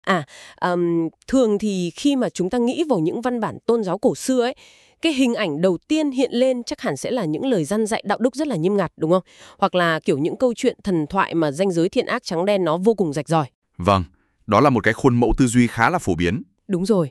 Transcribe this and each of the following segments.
Thường thì khi mà chúng ta nghĩ vào những văn bản tôn giáo cổ xưa ấy, cái hình ảnh đầu tiên hiện lên chắc hẳn sẽ là những lời răn dạy đạo đức rất là nghiêm ngặt, đúng không? Hoặc là kiểu những câu chuyện thần thoại mà ranh giới thiện ác trắng đen nó vô cùng rạch ròi. Vâng, đó là một cái khuôn mẫu tư duy khá là phổ biến. Đúng rồi.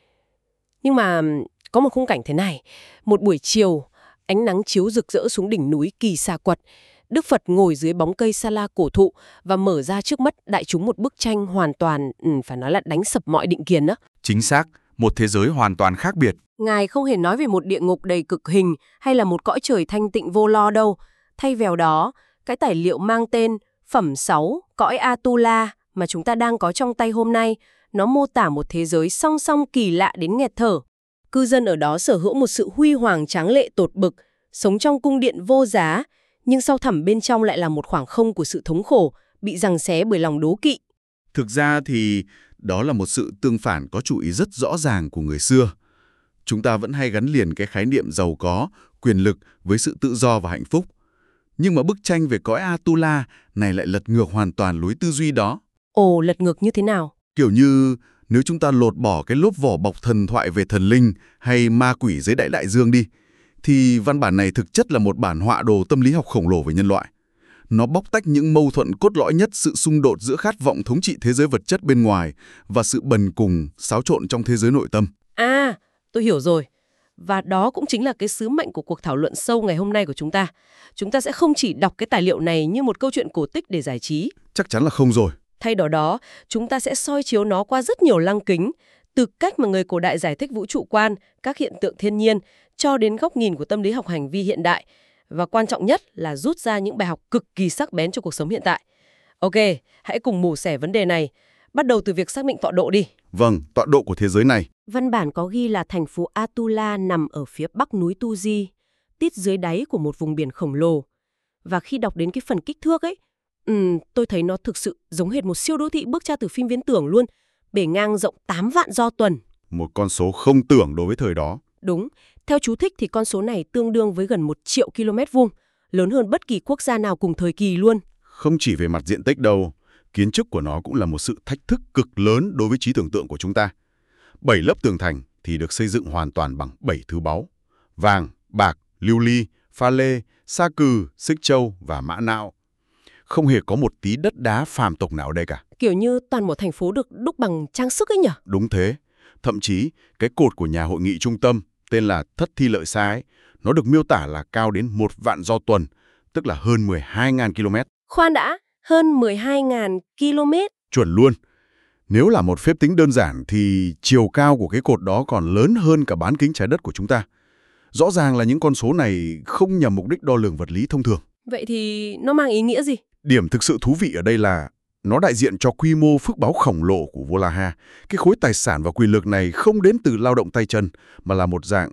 Nhưng mà có một khung cảnh thế này. Một buổi chiều, ánh nắng chiếu rực rỡ xuống đỉnh núi Kỳ Xà Quật. Đức Phật ngồi dưới bóng cây sa la cổ thụ và mở ra trước mắt đại chúng một bức tranh hoàn toàn, phải nói là đánh sập mọi định kiến đó. Chính xác, một thế giới hoàn toàn khác biệt. Ngài không hề nói về một địa ngục đầy cực hình hay là một cõi trời thanh tịnh vô lo đâu. Thay vào đó, cái tài liệu mang tên Phẩm 6, cõi Atula mà chúng ta đang có trong tay hôm nay, nó mô tả một thế giới song song kỳ lạ đến nghẹt thở. Cư dân ở đó sở hữu một sự huy hoàng tráng lệ tột bực, sống trong cung điện vô giá, nhưng sâu thẳm bên trong lại là một khoảng không của sự thống khổ, bị giằng xé bởi lòng đố kỵ. Thực ra thì đó là một sự tương phản có chủ ý rất rõ ràng của người xưa. Chúng ta vẫn hay gắn liền cái khái niệm giàu có, quyền lực với sự tự do và hạnh phúc. Nhưng mà bức tranh về cõi Atula này lại lật ngược hoàn toàn lối tư duy đó. Ồ, lật ngược như thế nào? Kiểu như nếu chúng ta lột bỏ cái lốp vỏ bọc thần thoại về thần linh hay ma quỷ dưới đại dương đi, thì văn bản này thực chất là một bản họa đồ tâm lý học khổng lồ về nhân loại. Nó bóc tách những mâu thuẫn cốt lõi nhất, sự xung đột giữa khát vọng thống trị thế giới vật chất bên ngoài và sự bần cùng, xáo trộn trong thế giới nội tâm. À, tôi hiểu rồi. Và đó cũng chính là cái sứ mệnh của cuộc thảo luận sâu ngày hôm nay của chúng ta. Chúng ta sẽ không chỉ đọc cái tài liệu này như một câu chuyện cổ tích để giải trí. Chắc chắn là không rồi. Thay vào đó, chúng ta sẽ soi chiếu nó qua rất nhiều lăng kính, từ cách mà người cổ đại giải thích vũ trụ quan, các hiện tượng thiên nhiên, cho đến góc nhìn của tâm lý học hành vi hiện đại. Và quan trọng nhất là rút ra những bài học cực kỳ sắc bén cho cuộc sống hiện tại. Ok, hãy cùng mổ xẻ vấn đề này. Bắt đầu từ việc xác định tọa độ đi. Vâng, tọa độ của thế giới này. Văn bản có ghi là thành phố Atula nằm ở phía bắc núi Tu Di, tít dưới đáy của một vùng biển khổng lồ. Và khi đọc đến cái phần kích thước ấy, tôi thấy nó thực sự giống hệt một siêu đô thị bước ra từ phim viễn tưởng luôn. Bề ngang rộng 8 vạn do tuần. Một con số không tưởng đối với thời đó. Đúng. Theo chú thích thì con số này tương đương với gần 1 triệu km vuông, lớn hơn bất kỳ quốc gia nào cùng thời kỳ luôn. Không chỉ về mặt diện tích đâu, kiến trúc của nó cũng là một sự thách thức cực lớn đối với trí tưởng tượng của chúng ta. 7 lớp tường thành thì được xây dựng hoàn toàn bằng 7 thứ báu: vàng, bạc, lưu ly, pha lê, sa cừ, xích châu và mã não. Không hề có một tí đất đá phàm tục nào ở đây cả. Kiểu như toàn bộ thành phố được đúc bằng trang sức ấy nhỉ? Đúng thế. Thậm chí, cái cột của nhà hội nghị trung tâm, tên là Thất Thi Lợi Sa ấy, nó được miêu tả là cao đến 1 vạn do tuần, tức là hơn 12.000 km. Khoan đã, hơn 12.000 km? Chuẩn luôn. Nếu là một phép tính đơn giản thì chiều cao của cái cột đó còn lớn hơn cả bán kính trái đất của chúng ta. Rõ ràng là những con số này không nhằm mục đích đo lường vật lý thông thường. Vậy thì nó mang ý nghĩa gì? Điểm thực sự thú vị ở đây là nó đại diện cho quy mô phước báu khổng lồ của Volaha. Cái khối tài sản và quyền lực này không đến từ lao động tay chân, mà là một dạng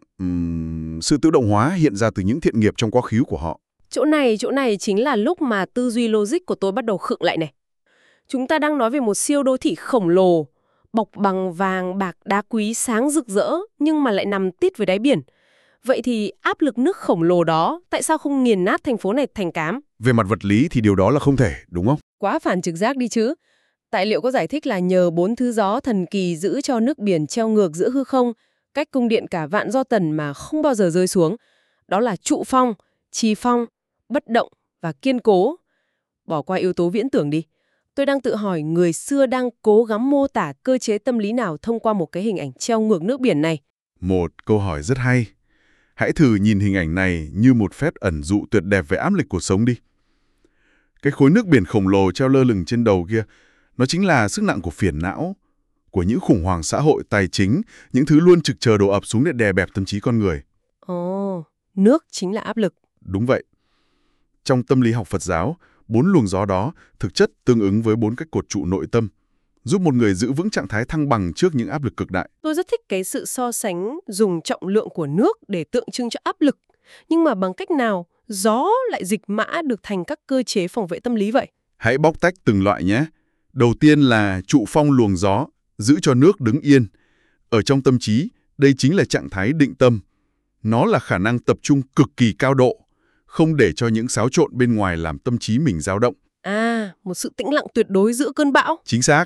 sự tự động hóa hiện ra từ những thiện nghiệp trong quá khứ của họ. Chỗ này chính là lúc mà tư duy logic của tôi bắt đầu khựng lại này. Chúng ta đang nói về một siêu đô thị khổng lồ, bọc bằng vàng, bạc, đá quý sáng rực rỡ, nhưng mà lại nằm tít với đáy biển. Vậy thì áp lực nước khổng lồ đó, tại sao không nghiền nát thành phố này thành cám? Về mặt vật lý thì điều đó là không thể, đúng không? Quá phản trực giác đi chứ. Tài liệu có giải thích là nhờ 4 thứ gió thần kỳ giữ cho nước biển treo ngược giữa hư không, cách cung điện cả vạn do tần mà không bao giờ rơi xuống. Đó là trụ phong, trì phong, bất động và kiên cố. Bỏ qua yếu tố viễn tưởng đi. Tôi đang tự hỏi người xưa đang cố gắng mô tả cơ chế tâm lý nào thông qua một cái hình ảnh treo ngược nước biển này. Một câu hỏi rất hay. Hãy thử nhìn hình ảnh này như một phép ẩn dụ tuyệt đẹp về áp lực cuộc sống đi. Cái khối nước biển khổng lồ treo lơ lửng trên đầu kia, nó chính là sức nặng của phiền não, của những khủng hoảng xã hội, tài chính, những thứ luôn trực chờ đổ ập xuống để đè bẹp tâm trí con người. Ồ, nước chính là áp lực. Đúng vậy. Trong tâm lý học Phật giáo, 4 luồng gió đó thực chất tương ứng với 4 cái cột trụ nội tâm, giúp một người giữ vững trạng thái thăng bằng trước những áp lực cực đại. Tôi rất thích cái sự so sánh dùng trọng lượng của nước để tượng trưng cho áp lực. Nhưng mà bằng cách nào gió lại dịch mã được thành các cơ chế phòng vệ tâm lý vậy? Hãy bóc tách từng loại nhé. Đầu tiên là trụ phong luồng gió, giữ cho nước đứng yên. Ở trong tâm trí, đây chính là trạng thái định tâm. Nó là khả năng tập trung cực kỳ cao độ, không để cho những xáo trộn bên ngoài làm tâm trí mình dao động. À, một sự tĩnh lặng tuyệt đối giữa cơn bão. Chính xác.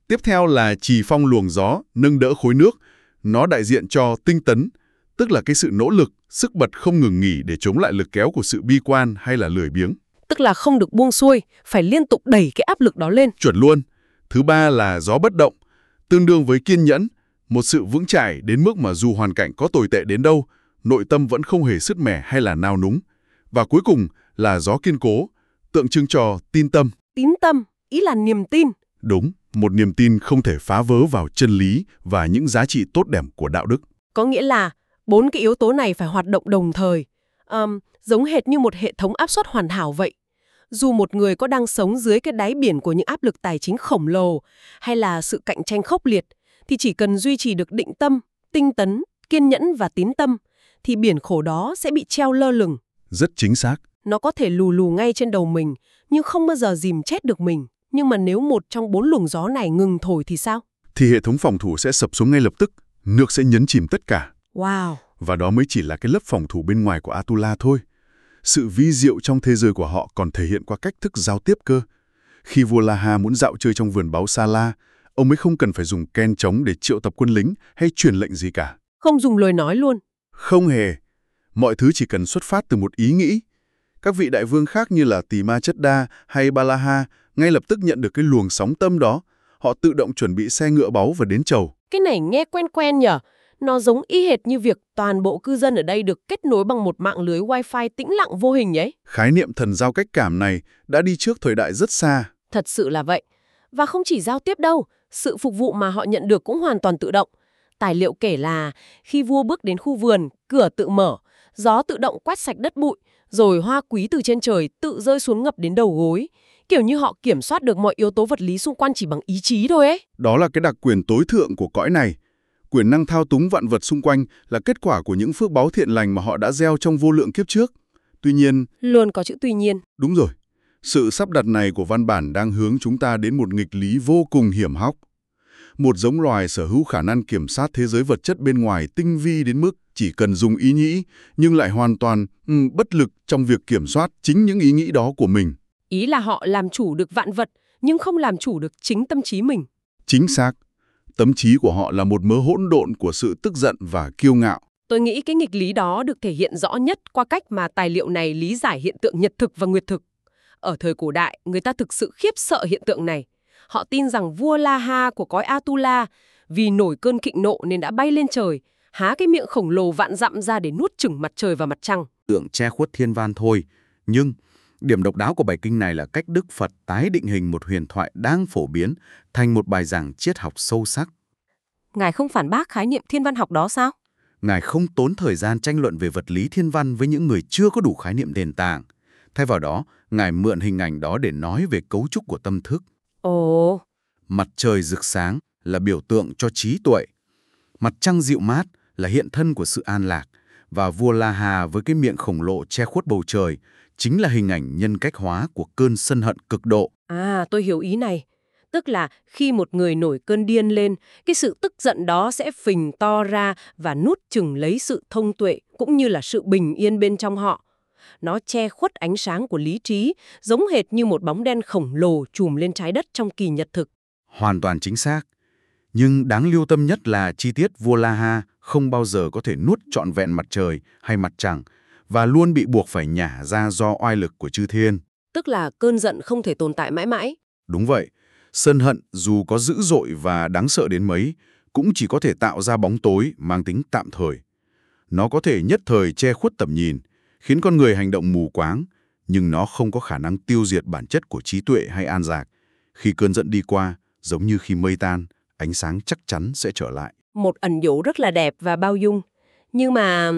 Tiếp theo là trì phong luồng gió, nâng đỡ khối nước. Nó đại diện cho tinh tấn, tức là cái sự nỗ lực, sức bật không ngừng nghỉ để chống lại lực kéo của sự bi quan hay là lười biếng. Tức là không được buông xuôi, phải liên tục đẩy cái áp lực đó lên. Chuẩn luôn. Thứ ba là gió bất động, tương đương với kiên nhẫn, một sự vững chãi đến mức mà dù hoàn cảnh có tồi tệ đến đâu, nội tâm vẫn không hề sứt mẻ hay là nao núng. Và cuối cùng là gió kiên cố, tượng trưng cho tin tâm. Tín tâm, ý là niềm tin. Đúng, một niềm tin không thể phá vỡ vào chân lý và những giá trị tốt đẹp của đạo đức. Có nghĩa là 4 cái yếu tố này phải hoạt động đồng thời, giống hệt như một hệ thống áp suất hoàn hảo vậy. Dù một người có đang sống dưới cái đáy biển của những áp lực tài chính khổng lồ hay là sự cạnh tranh khốc liệt, thì chỉ cần duy trì được định tâm, tinh tấn, kiên nhẫn và tín tâm, thì biển khổ đó sẽ bị treo lơ lửng. Rất chính xác. Nó có thể lù lù ngay trên đầu mình, nhưng không bao giờ dìm chết được mình. Nhưng mà nếu một trong 4 luồng gió này ngừng thổi thì sao? Thì hệ thống phòng thủ sẽ sập xuống ngay lập tức, nước sẽ nhấn chìm tất cả. Wow! Và đó mới chỉ là cái lớp phòng thủ bên ngoài của Atula thôi. Sự vi diệu trong thế giới của họ còn thể hiện qua cách thức giao tiếp cơ. Khi vua Laha muốn dạo chơi trong vườn báu Sala, ông ấy không cần phải dùng ken trống để triệu tập quân lính hay truyền lệnh gì cả. Không dùng lời nói luôn. Không hề. Mọi thứ chỉ cần xuất phát từ một ý nghĩ. Các vị đại vương khác như là Tỳ Ma Chất Đa hay Balaha ngay lập tức nhận được cái luồng sóng tâm đó. Họ tự động chuẩn bị xe ngựa báu và đến chầu. Cái này nghe quen quen nhở? Nó giống y hệt như việc toàn bộ cư dân ở đây được kết nối bằng một mạng lưới Wi-Fi tĩnh lặng vô hình ấy. Khái niệm thần giao cách cảm này đã đi trước thời đại rất xa. Thật sự là vậy. Và không chỉ giao tiếp đâu, sự phục vụ mà họ nhận được cũng hoàn toàn tự động. Tài liệu kể là khi vua bước đến khu vườn, cửa tự mở, gió tự động quét sạch đất bụi, rồi hoa quý từ trên trời tự rơi xuống ngập đến đầu gối. Kiểu như họ kiểm soát được mọi yếu tố vật lý xung quanh chỉ bằng ý chí thôi ấy. Đó là cái đặc quyền tối thượng của cõi này. Quyền năng thao túng vạn vật xung quanh là kết quả của những phước báu thiện lành mà họ đã gieo trong vô lượng kiếp trước. Tuy nhiên... Luôn có chữ tuy nhiên. Đúng rồi. Sự sắp đặt này của văn bản đang hướng chúng ta đến một nghịch lý vô cùng hiểm hóc. Một giống loài sở hữu khả năng kiểm soát thế giới vật chất bên ngoài tinh vi đến mức chỉ cần dùng ý nghĩ, nhưng lại hoàn toàn bất lực trong việc kiểm soát chính những ý nghĩ đó của mình. Ý là họ làm chủ được vạn vật, nhưng không làm chủ được chính tâm trí mình. Chính xác. Tâm trí của họ là một mớ hỗn độn của sự tức giận và kiêu ngạo. Tôi nghĩ cái nghịch lý đó được thể hiện rõ nhất qua cách mà tài liệu này lý giải hiện tượng nhật thực và nguyệt thực. Ở thời cổ đại, người ta thực sự khiếp sợ hiện tượng này. Họ tin rằng vua Laha của cõi Atula vì nổi cơn thịnh nộ nên đã bay lên trời, há cái miệng khổng lồ vạn dặm ra để nuốt chửng mặt trời và mặt trăng. Tượng che khuất thiên văn thôi. Nhưng điểm độc đáo của bài kinh này là cách Đức Phật tái định hình một huyền thoại đang phổ biến thành một bài giảng triết học sâu sắc. Ngài không phản bác khái niệm thiên văn học đó sao? Ngài không tốn thời gian tranh luận về vật lý thiên văn với những người chưa có đủ khái niệm nền tảng. Thay vào đó, Ngài mượn hình ảnh đó để nói về cấu trúc của tâm thức. Ồ, Mặt trời rực sáng là biểu tượng cho trí tuệ. Mặt trăng dịu mát là hiện thân của sự an lạc. Và vua Laha với cái miệng khổng lồ che khuất bầu trời chính là hình ảnh nhân cách hóa của cơn sân hận cực độ. à, tôi hiểu ý này. Tức là khi một người nổi cơn điên lên, cái sự tức giận đó sẽ phình to ra và nuốt chửng lấy sự thông tuệ cũng như là sự bình yên bên trong họ. Nó che khuất ánh sáng của lý trí, giống hệt như một bóng đen khổng lồ trùm lên trái đất trong kỳ nhật thực. Hoàn toàn chính xác. Nhưng đáng lưu tâm nhất là chi tiết vua Laha không bao giờ có thể nuốt trọn vẹn mặt trời hay mặt trăng và luôn bị buộc phải nhả ra do oai lực của chư thiên. Tức là cơn giận không thể tồn tại mãi mãi. Đúng vậy, sân hận dù có dữ dội và đáng sợ đến mấy, cũng chỉ có thể tạo ra bóng tối mang tính tạm thời. Nó có thể nhất thời che khuất tầm nhìn, khiến con người hành động mù quáng, nhưng nó không có khả năng tiêu diệt bản chất của trí tuệ hay an dạc. Khi cơn giận đi qua, giống như khi mây tan, ánh sáng chắc chắn sẽ trở lại. Một ẩn dụ rất là đẹp và bao dung. Nhưng mà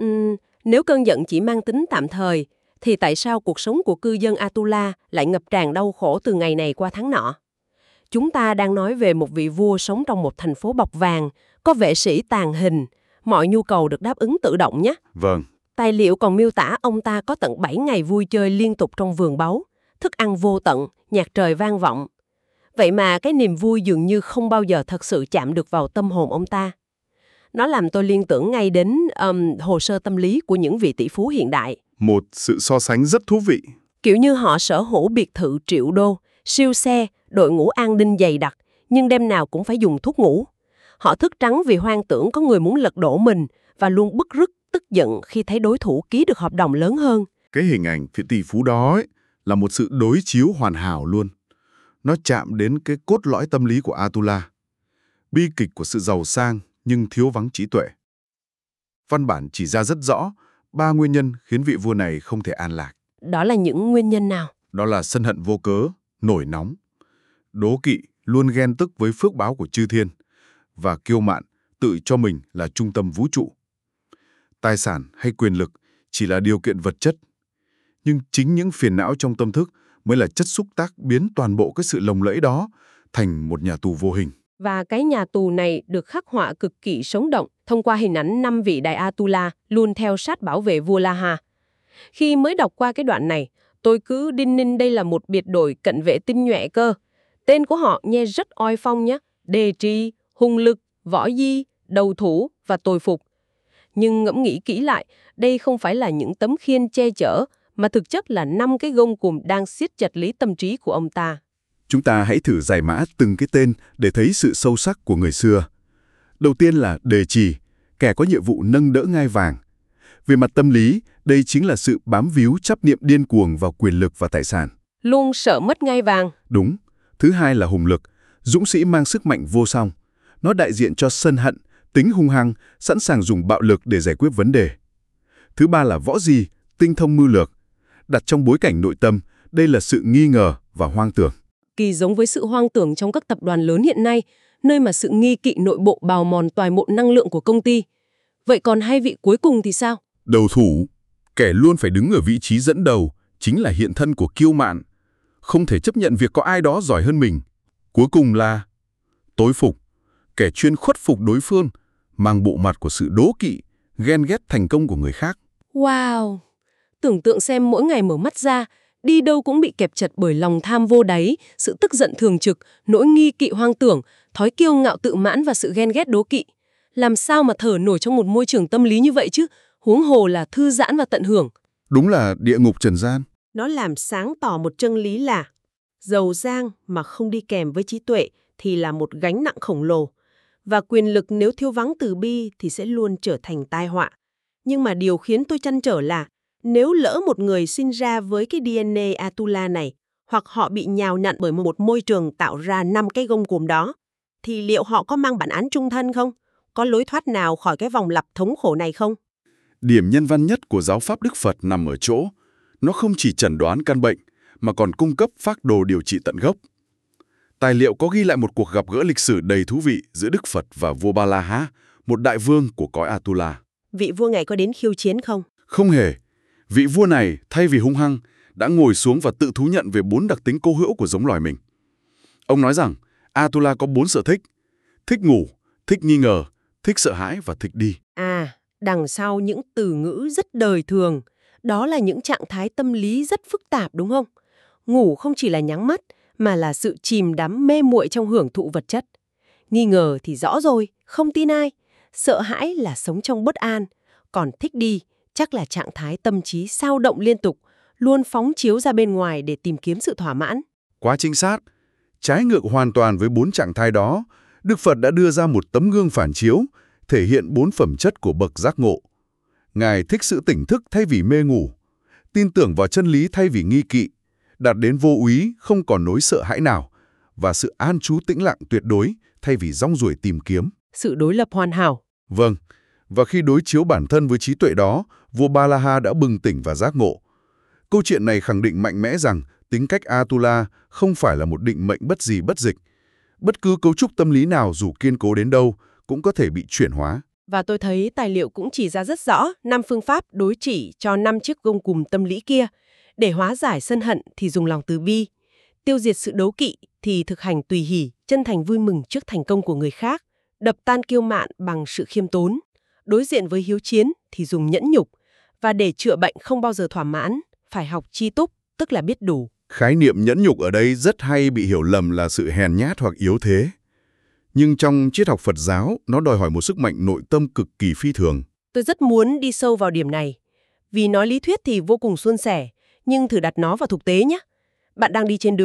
nếu cơn giận chỉ mang tính tạm thời, thì tại sao cuộc sống của cư dân Atula lại ngập tràn đau khổ từ ngày này qua tháng nọ? Chúng ta đang nói về một vị vua sống trong một thành phố bọc vàng, có vệ sĩ tàn hình, mọi nhu cầu được đáp ứng tự động nhé. Vâng. Tài liệu còn miêu tả ông ta có tận 7 ngày vui chơi liên tục trong vườn báu, thức ăn vô tận, nhạc trời vang vọng. Vậy mà cái niềm vui dường như không bao giờ thật sự chạm được vào tâm hồn ông ta. Nó làm tôi liên tưởng ngay đến hồ sơ tâm lý của những vị tỷ phú hiện đại. Một sự so sánh rất thú vị. Kiểu như họ sở hữu biệt thự triệu đô, siêu xe, đội ngũ an ninh dày đặc, nhưng đêm nào cũng phải dùng thuốc ngủ. Họ thức trắng vì hoang tưởng có người muốn lật đổ mình và luôn bứt rứt, tức giận khi thấy đối thủ ký được hợp đồng lớn hơn. Cái hình ảnh vị tỷ phú đó ấy, là một sự đối chiếu hoàn hảo luôn. Nó chạm đến cái cốt lõi tâm lý của Atula. Bi kịch của sự giàu sang nhưng thiếu vắng trí tuệ. Văn bản chỉ ra rất rõ 3 nguyên nhân khiến vị vua này không thể an lạc. Đó là những nguyên nhân nào? Đó là sân hận vô cớ, nổi nóng, đố kỵ, luôn ghen tức với phước báo của chư thiên, và kiêu mạn, tự cho mình là trung tâm vũ trụ. Tài sản hay quyền lực chỉ là điều kiện vật chất, nhưng chính những phiền não trong tâm thức mới là chất xúc tác biến toàn bộ cái sự lồng lẫy đó thành một nhà tù vô hình. Và cái nhà tù này được khắc họa cực kỳ sống động thông qua hình ảnh 5 vị đại Atula luôn theo sát bảo vệ vua Laha. Khi mới đọc qua cái đoạn này, tôi cứ đinh ninh đây là một biệt đội cận vệ tinh nhuệ cơ. Tên của họ nghe rất oai phong nhé. Đề trì, hùng lực, võ di, đầu thủ và tồi phục. Nhưng ngẫm nghĩ kỹ lại, đây không phải là những tấm khiên che chở, mà thực chất là 5 cái gông cùm đang siết chặt lấy tâm trí của ông ta. Chúng ta hãy thử giải mã từng cái tên để thấy sự sâu sắc của người xưa. Đầu tiên là Đề Trì, kẻ có nhiệm vụ nâng đỡ ngai vàng. Về mặt tâm lý, đây chính là sự bám víu chấp niệm điên cuồng vào quyền lực và tài sản. Luôn sợ mất ngai vàng. Đúng. Thứ hai là Hùng Lực, dũng sĩ mang sức mạnh vô song. Nó đại diện cho sân hận, tính hung hăng, sẵn sàng dùng bạo lực để giải quyết vấn đề. Thứ ba là Võ Di, tinh thông mưu lược. Đặt trong bối cảnh nội tâm, đây là sự nghi ngờ và hoang tưởng. Kỳ giống với sự hoang tưởng trong các tập đoàn lớn hiện nay, nơi mà sự nghi kỵ nội bộ bào mòn toàn bộ năng lượng của công ty. Vậy còn hai vị cuối cùng thì sao? Đầu thủ, kẻ luôn phải đứng ở vị trí dẫn đầu, chính là hiện thân của kiêu mạn. Không thể chấp nhận việc có ai đó giỏi hơn mình. Cuối cùng là Tối phục, kẻ chuyên khuất phục đối phương, mang bộ mặt của sự đố kỵ, ghen ghét thành công của người khác. Wow! Tưởng tượng xem mỗi ngày mở mắt ra, đi đâu cũng bị kẹp chặt bởi lòng tham vô đáy, sự tức giận thường trực, nỗi nghi kỵ hoang tưởng, thói kiêu ngạo tự mãn và sự ghen ghét đố kỵ. Làm sao mà thở nổi trong một môi trường tâm lý như vậy chứ, huống hồ là thư giãn và tận hưởng. Đúng là địa ngục trần gian. Nó làm sáng tỏ một chân lý là giàu sang mà không đi kèm với trí tuệ thì là một gánh nặng khổng lồ. Và quyền lực nếu thiếu vắng từ bi thì sẽ luôn trở thành tai họa. Nhưng mà điều khiến tôi trăn trở là nếu lỡ một người sinh ra với cái DNA Atula này, hoặc họ bị nhào nặn bởi một môi trường tạo ra 5 cái gông cùm đó, thì liệu họ có mang bản án chung thân không? Có lối thoát nào khỏi cái vòng lặp thống khổ này không? Điểm nhân văn nhất của giáo pháp Đức Phật nằm ở chỗ, nó không chỉ chẩn đoán căn bệnh, mà còn cung cấp phác đồ điều trị tận gốc. Tài liệu có ghi lại một cuộc gặp gỡ lịch sử đầy thú vị giữa Đức Phật và vua Ba La Há, một đại vương của cõi Atula. Vị vua này có đến khiêu chiến không? Không hề. Vị vua này, thay vì hung hăng, đã ngồi xuống và tự thú nhận về 4 đặc tính cố hữu của giống loài mình. Ông nói rằng Atula có 4 sở thích: thích ngủ, thích nghi ngờ, thích sợ hãi và thích đi. À, đằng sau những từ ngữ rất đời thường, đó là những trạng thái tâm lý rất phức tạp đúng không? Ngủ không chỉ là nhắm mắt, mà là sự chìm đắm mê muội trong hưởng thụ vật chất. Nghi ngờ thì rõ rồi, không tin ai. Sợ hãi là sống trong bất an. Còn thích đi, chắc là trạng thái tâm trí sao động liên tục, luôn phóng chiếu ra bên ngoài để tìm kiếm sự thỏa mãn. Quá chính xác. Trái ngược hoàn toàn với 4 trạng thái đó, Đức Phật đã đưa ra một tấm gương phản chiếu, thể hiện 4 phẩm chất của bậc giác ngộ. Ngài thích sự tỉnh thức thay vì mê ngủ, tin tưởng vào chân lý thay vì nghi kỵ, đạt đến vô úy không còn nỗi sợ hãi nào, và sự an trú tĩnh lặng tuyệt đối thay vì rong ruổi tìm kiếm. Sự đối lập hoàn hảo. Vâng, và khi đối chiếu bản thân với trí tuệ đó, vua Ba La Ha đã bừng tỉnh và giác ngộ. Câu chuyện này khẳng định mạnh mẽ rằng tính cách Atula không phải là một định mệnh bất di bất dịch. Bất cứ cấu trúc tâm lý nào dù kiên cố đến đâu cũng có thể bị chuyển hóa. Và tôi thấy tài liệu cũng chỉ ra rất rõ 5 phương pháp đối chỉ cho 5 chiếc gông cùm tâm lý kia. Để hóa giải sân hận thì dùng lòng từ bi, tiêu diệt sự đố kỵ thì thực hành tùy hỷ, chân thành vui mừng trước thành công của người khác, đập tan kiêu mạn bằng sự khiêm tốn, đối diện với hiếu chiến thì dùng nhẫn nhục, và để chữa bệnh không bao giờ thỏa mãn, phải học chi túc, tức là biết đủ. Khái niệm nhẫn nhục ở đây rất hay bị hiểu lầm là sự hèn nhát hoặc yếu thế. Nhưng trong triết học Phật giáo, nó đòi hỏi một sức mạnh nội tâm cực kỳ phi thường. Tôi rất muốn đi sâu vào điểm này, vì nói lý thuyết thì vô cùng suôn sẻ, nhưng thử đặt nó vào thực tế nhé. Bạn đang đi trên đường,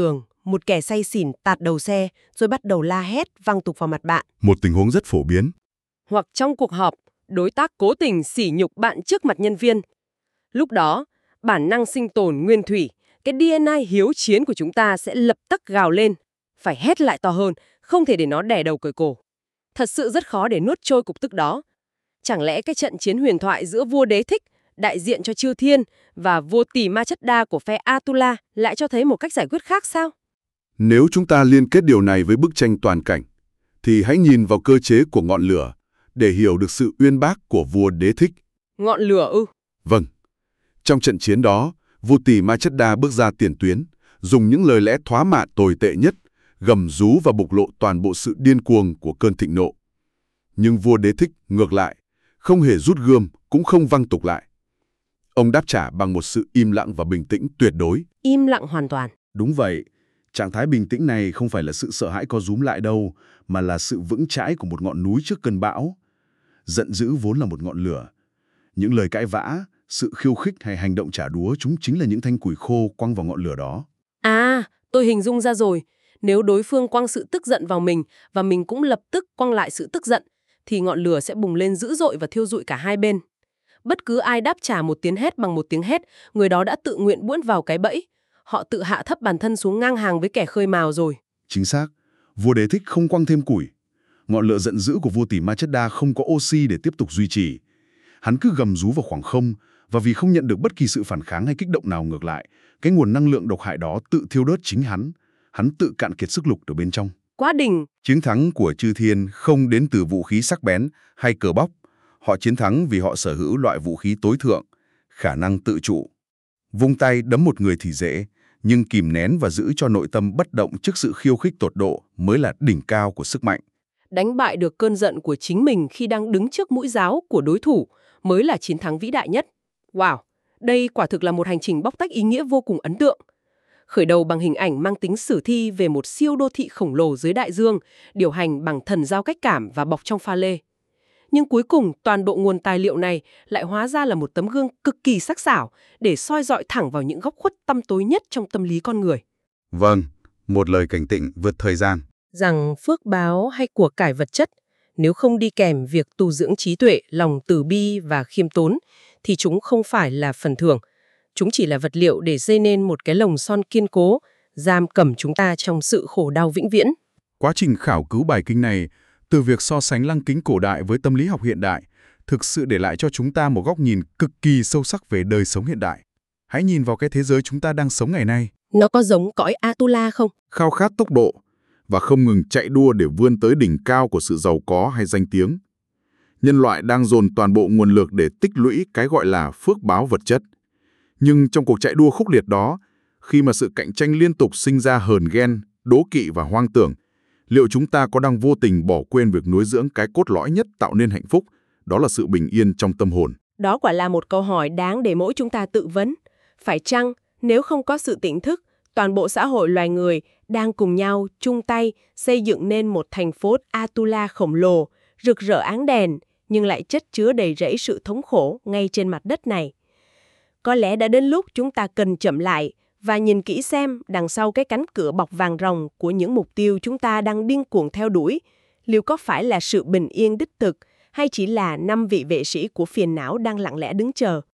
một kẻ say xỉn tạt đầu xe rồi bắt đầu la hét văng tục vào mặt bạn. Một tình huống rất phổ biến. Hoặc trong cuộc họp, đối tác cố tình sỉ nhục bạn trước mặt nhân viên. Lúc đó, bản năng sinh tồn nguyên thủy, cái DNA hiếu chiến của chúng ta sẽ lập tức gào lên. Phải hét lại to hơn, không thể để nó đè đầu cởi cổ. Thật sự rất khó để nuốt trôi cục tức đó. Chẳng lẽ cái trận chiến huyền thoại giữa vua Đế Thích, đại diện cho chư thiên, và vua Tỳ Ma Chất Đa của phe Atula lại cho thấy một cách giải quyết khác sao? Nếu chúng ta liên kết điều này với bức tranh toàn cảnh, thì hãy nhìn vào cơ chế của ngọn lửa để hiểu được sự uyên bác của vua Đế Thích. Ngọn lửa ư? Vâng. Trong trận chiến đó, vua Tỳ Ma Chất Đa bước ra tiền tuyến, dùng những lời lẽ thoá mạ tồi tệ nhất, gầm rú và bộc lộ toàn bộ sự điên cuồng của cơn thịnh nộ. Nhưng vua Đế Thích ngược lại, không hề rút gươm, cũng không văng tục lại. Ông đáp trả bằng một sự im lặng và bình tĩnh tuyệt đối. Im lặng hoàn toàn. Đúng vậy, trạng thái bình tĩnh này không phải là sự sợ hãi co rúm lại đâu, mà là sự vững chãi của một ngọn núi trước cơn bão. Giận dữ vốn là một ngọn lửa. Những lời cãi vã, sự khiêu khích hay hành động trả đũa chúng chính là những thanh củi khô quăng vào ngọn lửa đó. À, tôi hình dung ra rồi. Nếu đối phương quăng sự tức giận vào mình và mình cũng lập tức quăng lại sự tức giận, thì ngọn lửa sẽ bùng lên dữ dội và thiêu rụi cả hai bên. Bất cứ ai đáp trả một tiếng hét bằng một tiếng hét, người đó đã tự nguyện buỗn vào cái bẫy. Họ tự hạ thấp bản thân xuống ngang hàng với kẻ khơi mào rồi. Chính xác, vua Đế Thích không quăng thêm củi. Ngọn lửa giận dữ của vua Tỳ Ma Chất Đa không có oxy để tiếp tục duy trì. Hắn cứ gầm rú vào khoảng không, và vì không nhận được bất kỳ sự phản kháng hay kích động nào ngược lại, cái nguồn năng lượng độc hại đó tự thiêu đốt chính hắn. Hắn tự cạn kiệt sức lực từ bên trong. Quá đỉnh! Chiến thắng của chư thiên không đến từ vũ khí sắc bén hay cờ bóc. Họ chiến thắng vì họ sở hữu loại vũ khí tối thượng, khả năng tự chủ. Vung tay đấm một người thì dễ, nhưng kìm nén và giữ cho nội tâm bất động trước sự khiêu khích tột độ mới là đỉnh cao của sức mạnh. Đánh bại được cơn giận của chính mình khi đang đứng trước mũi giáo của đối thủ mới là chiến thắng vĩ đại nhất. Wow! Đây quả thực là một hành trình bóc tách ý nghĩa vô cùng ấn tượng. Khởi đầu bằng hình ảnh mang tính sử thi về một siêu đô thị khổng lồ dưới đại dương, điều hành bằng thần giao cách cảm và bọc trong pha lê. Nhưng cuối cùng, toàn bộ nguồn tài liệu này lại hóa ra là một tấm gương cực kỳ sắc sảo để soi dọi thẳng vào những góc khuất tăm tối nhất trong tâm lý con người. Vâng, một lời cảnh tỉnh vượt thời gian. Rằng phước báo hay của cải vật chất, nếu không đi kèm việc tu dưỡng trí tuệ, lòng từ bi và khiêm tốn, thì chúng không phải là phần thưởng. Chúng chỉ là vật liệu để xây nên một cái lồng son kiên cố, giam cầm chúng ta trong sự khổ đau vĩnh viễn. Quá trình khảo cứu bài kinh này, từ việc so sánh lăng kính cổ đại với tâm lý học hiện đại, thực sự để lại cho chúng ta một góc nhìn cực kỳ sâu sắc về đời sống hiện đại. Hãy nhìn vào cái thế giới chúng ta đang sống ngày nay. Nó có giống cõi Atula không? Khao khát tốc độ và không ngừng chạy đua để vươn tới đỉnh cao của sự giàu có hay danh tiếng. Nhân loại đang dồn toàn bộ nguồn lực để tích lũy cái gọi là phước báo vật chất. Nhưng trong cuộc chạy đua khốc liệt đó, khi mà sự cạnh tranh liên tục sinh ra hờn ghen, đố kỵ và hoang tưởng, liệu chúng ta có đang vô tình bỏ quên việc nuôi dưỡng cái cốt lõi nhất tạo nên hạnh phúc, đó là sự bình yên trong tâm hồn? Đó quả là một câu hỏi đáng để mỗi chúng ta tự vấn. Phải chăng, nếu không có sự tỉnh thức, toàn bộ xã hội loài người đang cùng nhau chung tay xây dựng nên một thành phố Atula khổng lồ, rực rỡ áng đèn, nhưng lại chất chứa đầy rẫy sự thống khổ ngay trên mặt đất này? Có lẽ đã đến lúc chúng ta cần chậm lại và nhìn kỹ xem đằng sau cái cánh cửa bọc vàng ròng của những mục tiêu chúng ta đang điên cuồng theo đuổi, liệu có phải là sự bình yên đích thực hay chỉ là 5 vị vệ sĩ của phiền não đang lặng lẽ đứng chờ?